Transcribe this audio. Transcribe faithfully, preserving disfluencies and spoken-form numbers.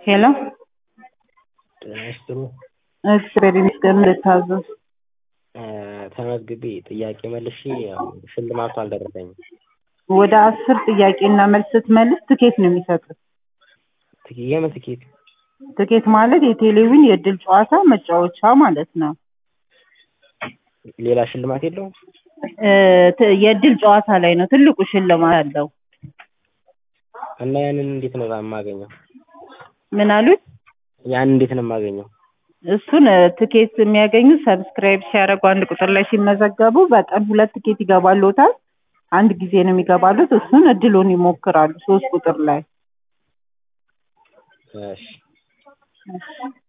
ሄሎ ጤናይስጥሩ እግዚአብሔር ይመስገን ልታዘዝ ተመዝግቤ ጥያቄ መልሼ ያው ሽልማቱ አልደረሰኝም። ወደ አስር ጥያቄና መልስ ስትመልስ ትኬት ነው የሚሰጡት። የምን ትኬት? ትኬት ማለት የቴሌቪዥን የእድል ጨዋታ መጫወቻ ማለት ነው። ሌላ ሽልማት የለውም? የእድል ጨዋታ ላይ ነው ትልቁ ሽልማት ያለው። እና ያንን እንዴት ነው የማገኘው? ምን አሉት? ያንን እንዴት ነው የማገኘው? እሱን ትኬት የሚያገኙት ሰብስክራይብ ሲያደርጉ አንድ ቁጥር ላይ ሲመዘገቡ በቀን ሁለት ትኬት ይገባሉታል። አንድ ጊዜ ነው የሚገባሉት። እሱን እድሉን ይሞክራሉ ሶስት ቁጥር ላይ። እሺ